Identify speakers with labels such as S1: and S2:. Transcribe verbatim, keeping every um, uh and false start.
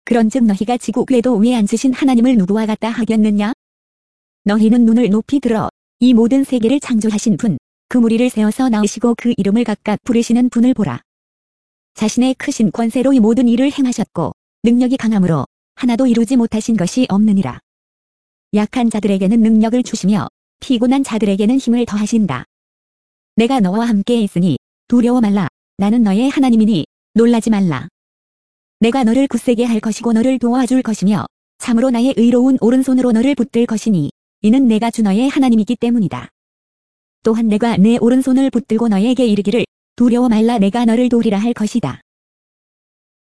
S1: 그런즉 너희가 지구 궤도 위에 앉으신 하나님을 누구와 같다 하겠느냐? 너희는 눈을 높이 들어 이 모든 세계를 창조하신 분, 그 무리를 세워서 낳으시고 그 이름을 각각 부르시는 분을 보라. 자신의 크신 권세로 이 모든 일을 행하셨고 능력이 강함으로 하나도 이루지 못하신 것이 없느니라. 약한 자들에게는 능력을 주시며 피곤한 자들에게는 힘을 더하신다. 내가 너와 함께 있으니 두려워 말라. 나는 너의 하나님이니 놀라지 말라. 내가 너를 굳세게 할 것이고 너를 도와줄 것이며 참으로 나의 의로운 오른손으로 너를 붙들 것이니 이는 내가 주 너의 하나님이기 때문이다. 또한 내가 내 오른손을 붙들고 너에게 이르기를 두려워 말라. 내가 너를 도우리라 할 것이다.